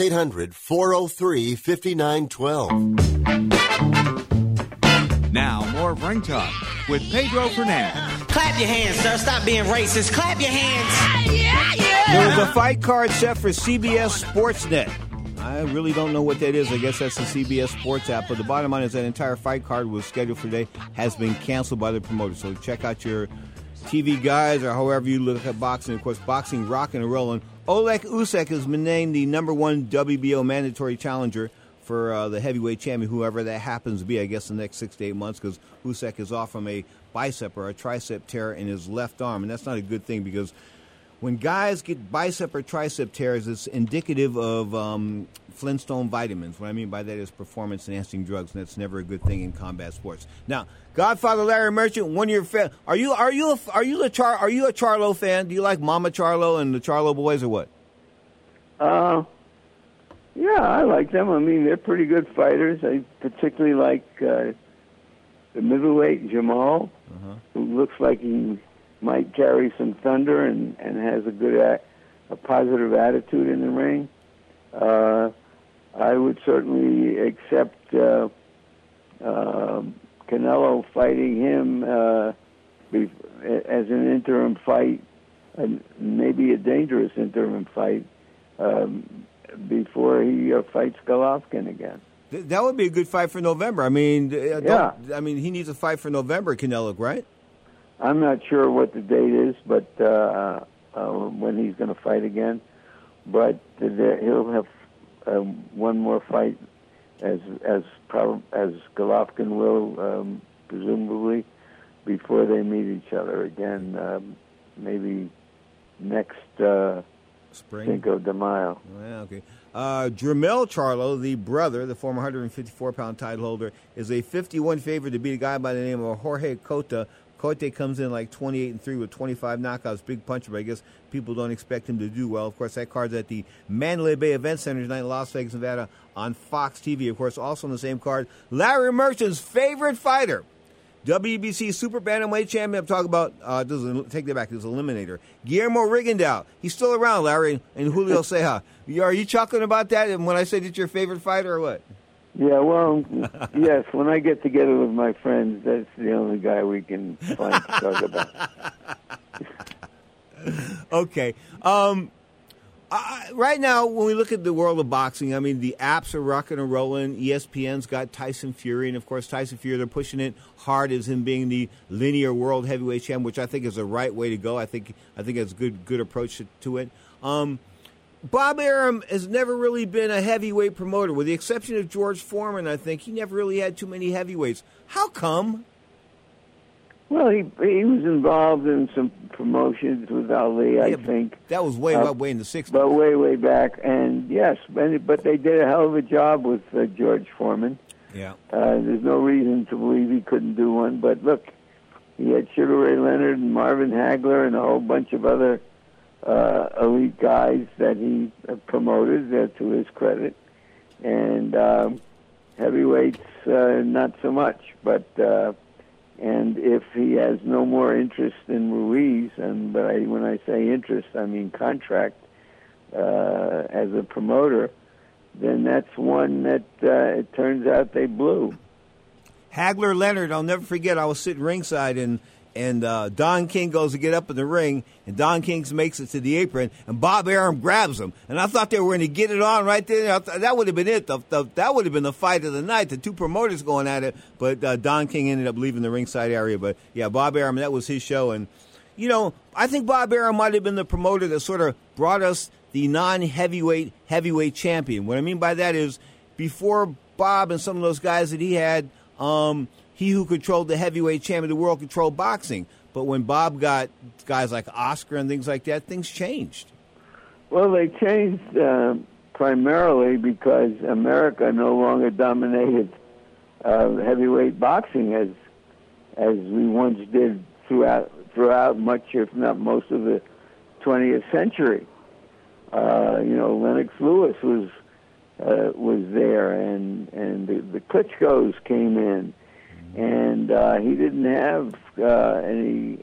800-403-5912. Now, more of Ring Talk with Pedro Fernandez. Clap your hands, sir. Stop being racist. Clap your hands. There was a fight card set for CBS Sportsnet. I really don't know what that is. I guess that's the CBS Sports app. But the bottom line is that entire fight card was scheduled for today, has been canceled by the promoter. So check out your TV guys or however you look at boxing. Of course, boxing rocking and rolling. Oleg Usyk has been named the #1 WBO mandatory challenger for the heavyweight champion, whoever that happens to be, I guess, the next 6 to 8 months, because Usyk is off from a bicep or a tricep tear in his left arm. And that's not a good thing, because when guys get bicep or tricep tears, it's indicative of Flintstone vitamins. What I mean by that is performance-enhancing drugs, and that's never a good thing in combat sports. Now, Godfather Larry Merchant, one of your fans. Are you a Charlo fan? Do you like Mama Charlo and the Charlo boys, or what? Yeah, I like them. I mean, they're pretty good fighters. I particularly like the middleweight Jamal, who looks like he might carry some thunder and has a positive attitude in the ring. I would certainly accept Canelo fighting him as an interim fight, maybe a dangerous interim fight, before he fights Golovkin again. That would be a good fight for November. I mean, he needs a fight for November, Canelo, right? I'm not sure what the date is, but when he's going to fight again. But he'll have one more fight, as Golovkin will, presumably, before they meet each other again. Maybe next spring, Cinco de Mayo. Yeah, okay. Jermell Charlo, the brother, the former 154-pound title holder, is a 51 favorite to beat a guy by the name of Jorge Cota. Cote comes in like 28-3 with 25 knockouts, big puncher, but I guess people don't expect him to do well. Of course, that card's at the Mandalay Bay Event Center tonight in Las Vegas, Nevada on Fox TV. Of course, also on the same card, Larry Merchant's favorite fighter, WBC Super Bantamweight champion. I'm talking about, take that back, this Eliminator, Guillermo Rigondeaux. He's still around, Larry, and Julio Ceja. Are you chuckling about that and when I said it's your favorite fighter or what? Yeah, well, yes, when I get together with my friends, that's the only guy we can find to talk about. Okay. Right now, when we look at the world of boxing, I mean, the apps are rocking and rolling. ESPN's got Tyson Fury, and, of course, Tyson Fury, they're pushing it hard as him being the linear world heavyweight champion, which I think is the right way to go. I think it's a good approach to it. Bob Arum has never really been a heavyweight promoter. With the exception of George Foreman, I think, he never really had too many heavyweights. How come? Well, he was involved in some promotions with Ali, I think. That was way in the 60s. But way back. And, yes, but they did a hell of a job with George Foreman. Yeah. There's no reason to believe he couldn't do one. But, look, he had Sugar Ray Leonard and Marvin Hagler and a whole bunch of other elite guys that he promoted, to his credit, and heavyweights not so much. But and if he has no more interest in Ruiz, when I say interest, I mean contract as a promoter, then that's one that it turns out they blew. Hagler Leonard, I'll never forget. I was sitting ringside and Don King goes to get up in the ring, and Don King makes it to the apron, and Bob Arum grabs him. And I thought they were going to get it on right there. That would have been it. That would have been the fight of the night, the two promoters going at it. But Don King ended up leaving the ringside area. But, yeah, Bob Arum, that was his show. And, I think Bob Arum might have been the promoter that sort of brought us the non-heavyweight champion. What I mean by that is before Bob and some of those guys that he had, he who controlled the heavyweight champion of the world controlled boxing. But when Bob got guys like Oscar and things like that, things changed. Well, they changed primarily because America no longer dominated heavyweight boxing as we once did throughout much, if not most, of the 20th century. Lennox Lewis was there, and the Klitschko's came in. And he didn't have any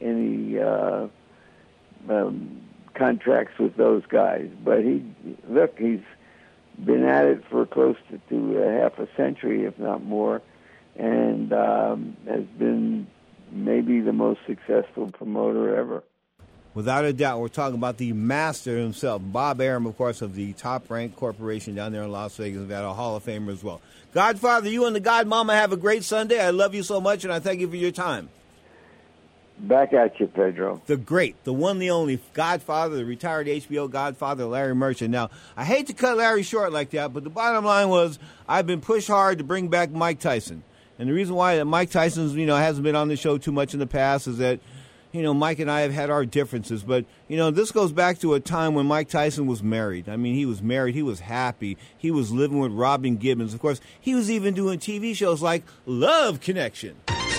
contracts with those guys. But he's been at it for close to half a century, if not more, and has been maybe the most successful promoter ever. Without a doubt, we're talking about the master himself, Bob Arum, of course, of the Top Rank Corporation down there in Las Vegas. We've got a Hall of Famer as well. Godfather, you and the Godmama have a great Sunday. I love you so much, and I thank you for your time. Back at you, Pedro. The great, the one, the only Godfather, the retired HBO Godfather, Larry Merchant. Now, I hate to cut Larry short like that, but the bottom line was I've been pushed hard to bring back Mike Tyson. And the reason why Mike Tyson's, hasn't been on the show too much in the past is that, Mike and I have had our differences. But, this goes back to a time when Mike Tyson was married. I mean, he was married. He was happy. He was living with Robin Gibbons. Of course, he was even doing TV shows like Love Connection.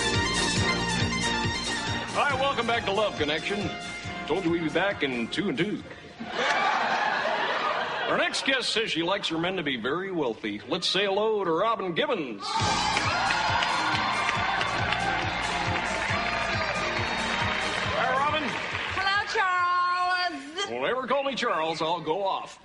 Hi, welcome back to Love Connection. Told you we'd be back in 2 and 2. Our next guest says she likes her men to be very wealthy. Let's say hello to Robin Gibbons. Hi, Robin. Hello, Charles. Don't ever call me Charles, I'll go off.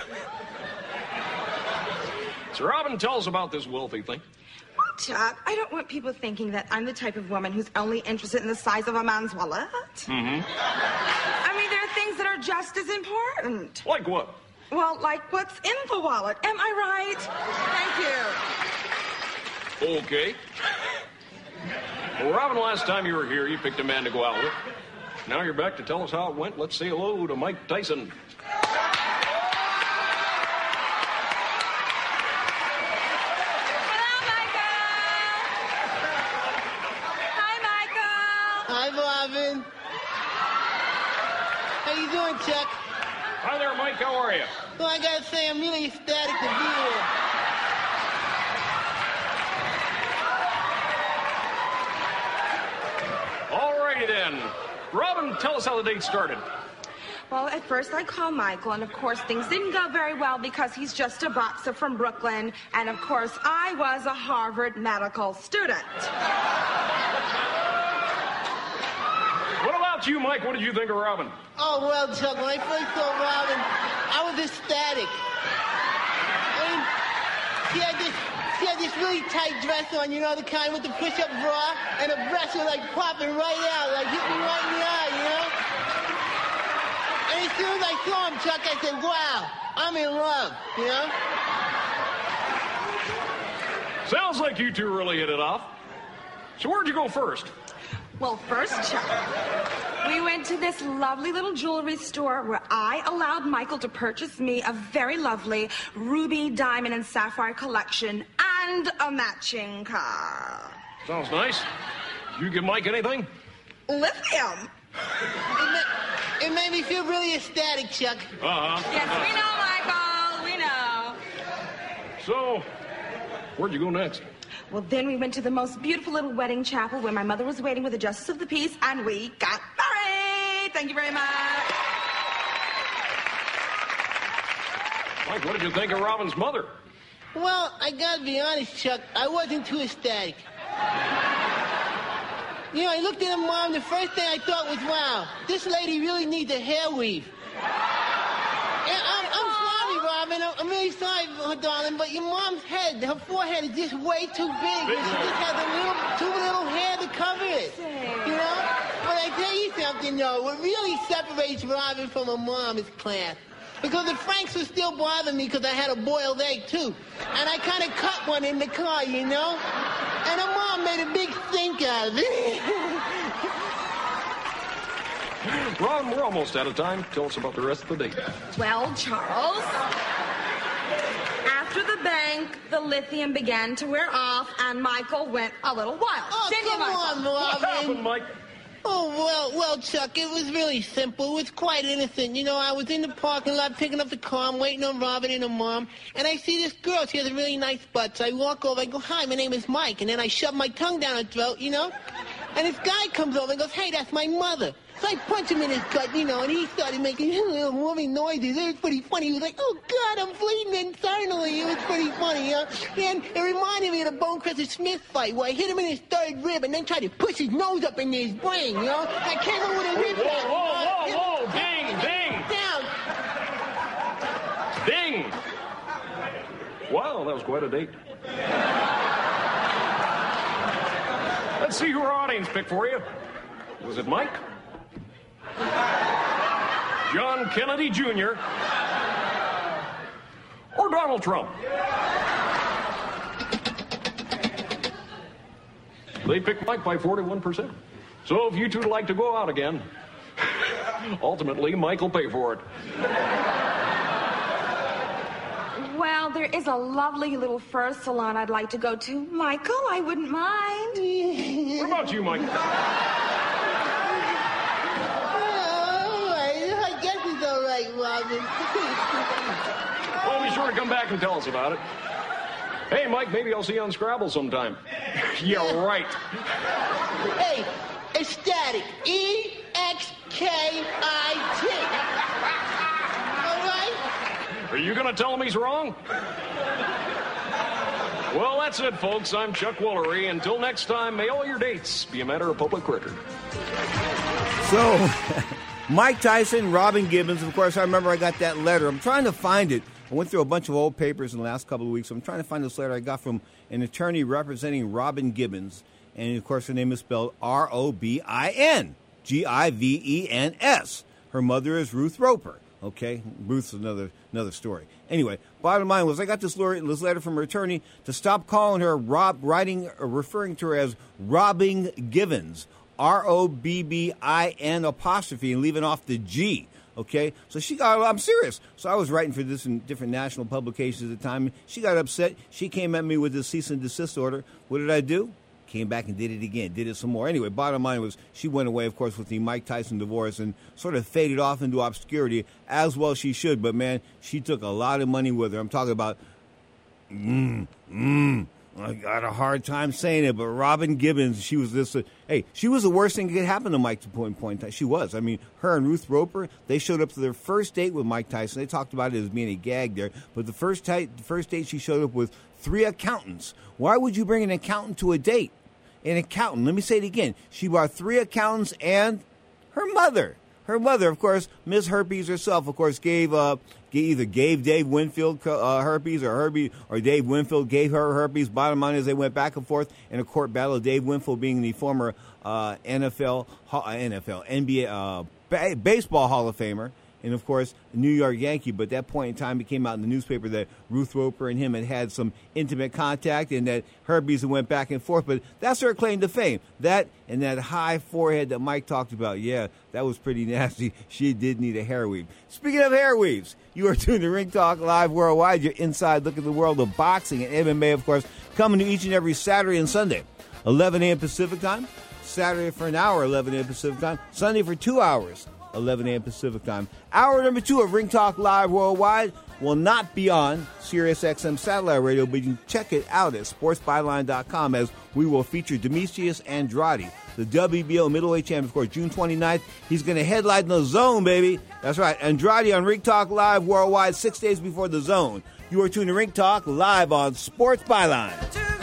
So, Robin, tell us about this wealthy thing. Well, Chuck, I don't want people thinking that I'm the type of woman who's only interested in the size of a man's wallet. Mm-hmm. I mean, there are things that are just as important. Like what? Well, like what's in the wallet. Am I right? Thank you. Okay. Well, Robin, last time you were here, you picked a man to go out with. Now you're back to tell us how it went. Let's say hello to Mike Tyson. Hi, Robin. How you doing, Chuck? Hi there, Mike. How are you? Well, I gotta say, I'm really ecstatic to be here. All righty then. Robin, tell us how the date started. Well, at first I called Michael, and of course things didn't go very well because he's just a boxer from Brooklyn, and of course I was a Harvard medical student. What about you, Mike? What did you think of Robin? Oh, well, Chuck, when I first saw Robin, I was ecstatic. I mean, she had this really tight dress on, the kind with the push-up bra, and her breasts were, popping right out, hit me right in the eye, And as soon as I saw him, Chuck, I said, wow, I'm in love, Sounds like you two really hit it off. So where'd you go first? Well, first, Chuck, we went to this lovely little jewelry store where I allowed Michael to purchase me a very lovely ruby, diamond, and sapphire collection and a matching car. Sounds nice. Did you give Mike anything? Lithium. It made me feel really ecstatic, Chuck. Uh-huh. Yes, we know, Michael. We know. So, where'd you go next? Well, then we went to the most beautiful little wedding chapel where my mother was waiting with the Justice of the Peace, and we got married. Thank you very much. Mike, what did you think of Robin's mother? Well, I gotta be honest, Chuck, I wasn't too ecstatic. I looked at her mom, the first thing I thought was, wow, this lady really needs a hair weave. I'm sorry, Robin. I'm really sorry, darling, but your mom's head, her forehead is just way too big. She just has too little hair to cover it. But I tell you something, though. What really separates Robin from her mom is class. Because the Franks would still bother me because I had a boiled egg, too. And I kind of cut one in the car, And her mom made a big stink out of it. Ron, we're almost out of time. Tell us about the rest of the date. Well, Charles, after the bank, the lithium began to wear off, and Michael went a little wild. Oh, Didn't you, come Michael? on, Robin. What happened, Mike? Oh, well, Chuck, it was really simple. It was quite innocent. I was in the parking lot picking up the car. I'm waiting on Robin and her mom. And I see this girl. She has a really nice butt. So I walk over. I go, hi, my name is Mike. And then I shove my tongue down her throat, And this guy comes over and goes, hey, that's my mother. So I punch him in his gut, and he started making little moving noises. It was pretty funny. He was like, oh, God, I'm bleeding internally. It was pretty funny, And it reminded me of the Bone Crusher Smith fight where I hit him in his third rib and then tried to push his nose up into his brain, I came in with a rib. Whoa. Ding. Down. Ding. that was quite a date. Let's see who our audience picked for you. Was it Mike? John Kennedy Jr.? Or Donald Trump? They picked Mike by 41%. So if you two would like to go out again, ultimately, Mike will pay for it. Well, there is a lovely little fur salon I'd like to go to. Michael, I wouldn't mind. What about you, Mike? All right, I guess it's all right, Robin. Well, be sure to come back and tell us about it. Hey, Mike, maybe I'll see you on Scrabble sometime. Yeah, right. Hey, ecstatic. E-X-K-I-T. All right? Are you going to tell him he's wrong? Well, that's it, folks. I'm Chuck Woolery. Until next time, may all your dates be a matter of public record. So, Mike Tyson, Robin Gibbons. Of course, I remember I got that letter. I'm trying to find it. I went through a bunch of old papers in the last couple of weeks. So I'm trying to find this letter I got from an attorney representing Robin Gibbons. And, of course, her name is spelled R-O-B-I-N, G-I-V-E-N-S. Her mother is Ruth Roper. Okay? Ruth's another story. Anyway, bottom line was I got this letter from her attorney to stop calling her referring to her as Robin Givens, R-O-B-B-I-N apostrophe, and leaving off the G. Okay, so she got, I'm serious. So I was writing for this in different national publications at the time. She got upset. She came at me with a cease and desist order. What did I do? Came back and did it again, did it some more. Anyway, bottom line was she went away, of course, with the Mike Tyson divorce and sort of faded off into obscurity, as well she should. But, man, she took a lot of money with her. I'm talking about, I got a hard time saying it, but Robin Gibbons, she was this, she was the worst thing that could happen to Mike to point. She was. I mean, her and Ruth Roper, they showed up to their first date with Mike Tyson. They talked about it as being a gag there, but the first date she showed up with 3 accountants. Why would you bring an accountant to a date? An accountant, let me say it again. She brought 3 accountants and her mother. Her mother, of course, Miss Herpes herself, of course, either gave Dave Winfield herpes or Dave Winfield gave her herpes. Bottom line is they went back and forth in a court battle. Dave Winfield being the former NBA baseball Hall of Famer. And, of course, New York Yankee. But at that point in time, it came out in the newspaper that Ruth Roper and him had some intimate contact and that herpes went back and forth. But that's her claim to fame. That and that high forehead that Mike talked about. Yeah, that was pretty nasty. She did need a hair weave. Speaking of hair weaves, you are tuned to Ring Talk Live Worldwide. Your inside look at the world of boxing and MMA, of course, coming to each and every Saturday and Sunday. 11 a.m. Pacific time. Saturday for an hour, 11 a.m. Pacific time. Sunday for 2 hours. 11 a.m. Pacific time. Hour number 2 of Ring Talk Live Worldwide will not be on SiriusXM satellite radio, but you can check it out at sportsbyline.com as we will feature Demetrius Andrade, the WBO middleweight champion, of course, June 29th. He's going to headline the Zone, baby. That's right. Andrade on Ring Talk Live Worldwide 6 days before the Zone. You are tuned to Ring Talk Live on Sports Byline.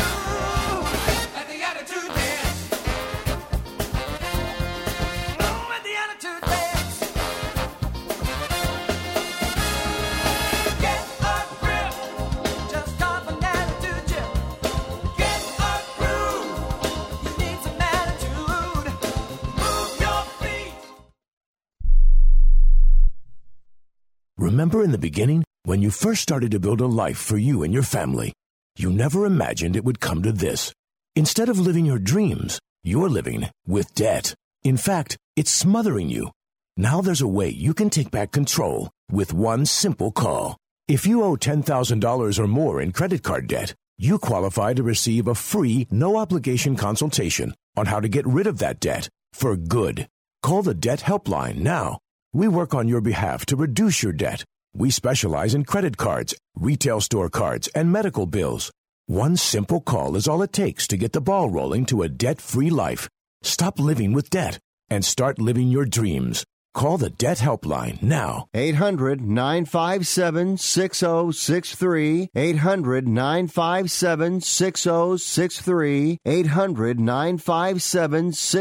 Remember in the beginning, when you first started to build a life for you and your family, you never imagined it would come to this. Instead of living your dreams, you're living with debt. In fact, it's smothering you. Now there's a way you can take back control with one simple call. If you owe $10,000 or more in credit card debt, you qualify to receive a free, no-obligation consultation on how to get rid of that debt for good. Call the Debt Helpline now. We work on your behalf to reduce your debt. We specialize in credit cards, retail store cards, and medical bills. One simple call is all it takes to get the ball rolling to a debt-free life. Stop living with debt and start living your dreams. Call the Debt Helpline now. 800-957-6063. 800-957-6063.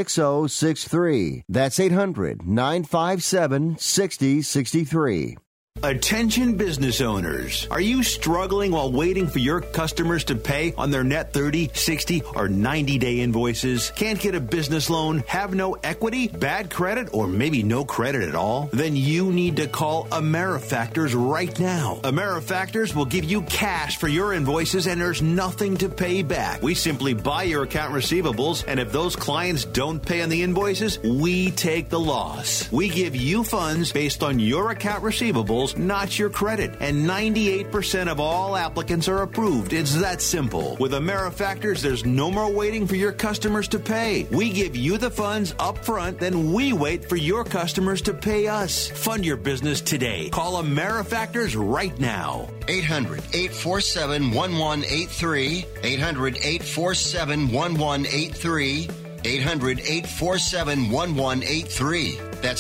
800-957-6063. That's 800-957-6063. Attention business owners. Are you struggling while waiting for your customers to pay on their net 30, 60, or 90-day invoices? Can't get a business loan? Have no equity? Bad credit? Or maybe no credit at all? Then you need to call AmeriFactors right now. AmeriFactors will give you cash for your invoices and there's nothing to pay back. We simply buy your account receivables, and if those clients don't pay on the invoices, we take the loss. We give you funds based on your account receivables, not your credit. And 98% of all applicants are approved. It's that simple. With AmeriFactors, there's no more waiting for your customers to pay. We give you the funds up front, then we wait for your customers to pay us. Fund your business today. Call AmeriFactors right now. 800-847-1183. 800-847-1183. 800-847-1183. That's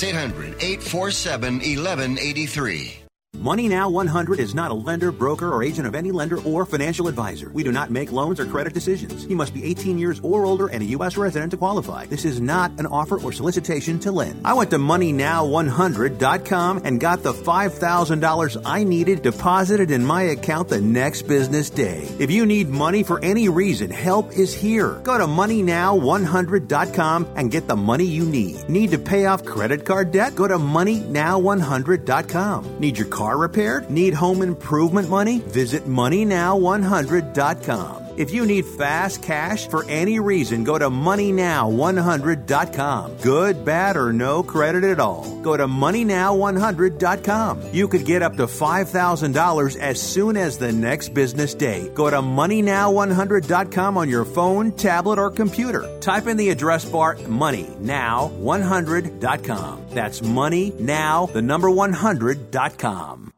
800-847-1183. Money Now 100 is not a lender, broker, or agent of any lender or financial advisor. We do not make loans or credit decisions. You must be 18 years or older and a U.S. resident to qualify. This is not an offer or solicitation to lend. I went to MoneyNow100.com and got the $5,000 I needed deposited in my account the next business day. If you need money for any reason, help is here. Go to MoneyNow100.com and get the money you need. Need to pay off credit card debt? Go to MoneyNow100.com. Need your car repaired? Need home improvement money? Visit MoneyNow100.com. If you need fast cash for any reason, go to MoneyNow100.com. Good, bad, or no credit at all. Go to MoneyNow100.com. You could get up to $5,000 as soon as the next business day. Go to MoneyNow100.com on your phone, tablet, or computer. Type in the address bar MoneyNow100.com. That's MoneyNow100.com.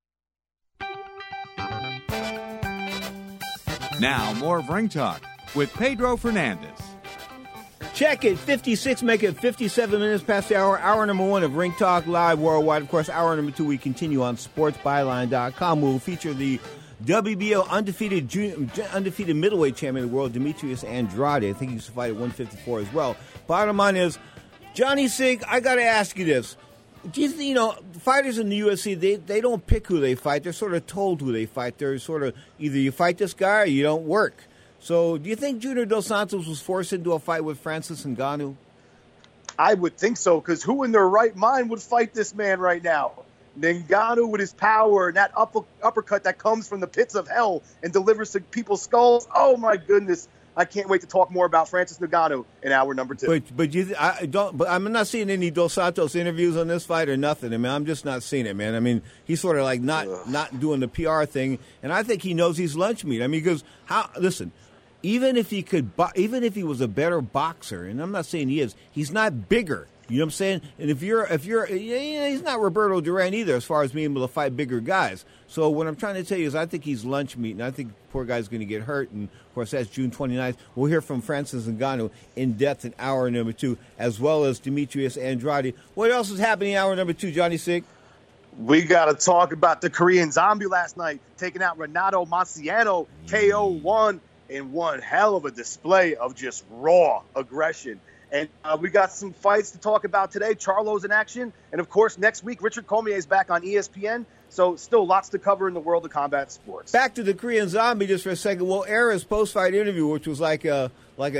Now, more of Ring Talk with Pedro Fernandez. Check it, 56, make it 57 minutes past the hour. Hour number one of Ring Talk Live worldwide. Of course, hour number two, we continue on sportsbyline.com. We'll feature the WBO undefeated middleweight champion of the world, Demetrius Andrade. I think he used to fight at 154 as well. Bottom line is, Johnny Sig, I got to ask you this. Do you know, fighters in the UFC, they don't pick who they fight. They're sort of told who they fight. They're sort of either you fight this guy or you don't work. So do you think Junior Dos Santos was forced into a fight with Francis Ngannou? I would think so, because who in their right mind would fight this man right now? Ngannou with his power and that uppercut that comes from the pits of hell and delivers to people's skulls. Oh, my goodness. I can't wait to talk more about Francis Ngannou in hour number two. But I'm not seeing any Dos Santos interviews on this fight or nothing. I mean, I'm just not seeing it, man. I mean, he's sort of like not doing the PR thing, and I think he knows he's lunch meat. I mean, because listen, even if he was a better boxer, and I'm not saying he is, he's not bigger. You know what I'm saying? And if you're, he's not Roberto Duran either, as far as being able to fight bigger guys. So what I'm trying to tell you is, I think he's lunch meat, and I think the poor guy's going to get hurt. And of course, that's June 29th. We'll hear from Francis Ngannou in depth in hour number two, as well as Demetrius Andrade. What else is happening in hour number two, Johnny Sig? We got to talk about the Korean Zombie last night, taking out Renato Marciano, KO1, in one hell of a display of just raw aggression. And we got some fights to talk about today. Charlo's in action. And, of course, next week, Richard Cormier is back on ESPN. So still lots to cover in the world of combat sports. Back to the Korean Zombie just for a second. Well, Era's post-fight interview, which was like a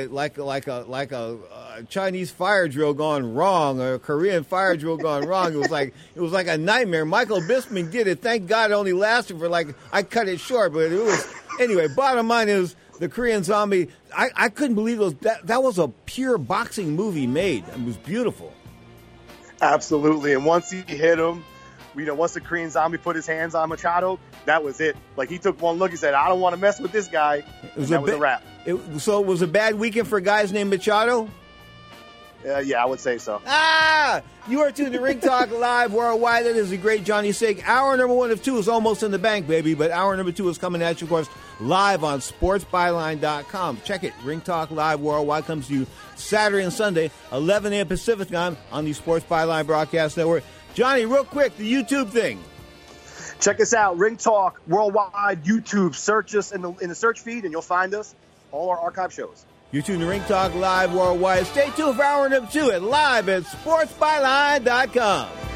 Chinese fire drill gone wrong, or a Korean fire drill gone wrong. It was like a nightmare. Michael Bisping did it. Thank God it only lasted for I cut it short, but it was anyway. Bottom line is, the Korean Zombie, I couldn't believe that was a pure boxing movie made. It was beautiful. Absolutely. And once he hit him, once the Korean Zombie put his hands on Machado, that was it. Like, he took one look, he said, I don't want to mess with this guy. That was a wrap. So it was a bad weekend for guys named Machado? Yeah, I would say so. You are tuned to Ring Talk Live worldwide. That is the great Johnny Sig. Hour number one of two is almost in the bank, baby. But hour number two is coming at you, of course, live on sportsbyline.com. Check it. Ring Talk Live worldwide comes to you Saturday and Sunday, 11 a.m. Pacific time on the Sports Byline Broadcast Network. Johnny, real quick, the YouTube thing. Check us out, Ring Talk Worldwide YouTube. Search us in the search feed, and you'll find us, all our archive shows. You're tuned to Ring Talk Live worldwide. Stay tuned for hour number two at live at sportsbyline.com.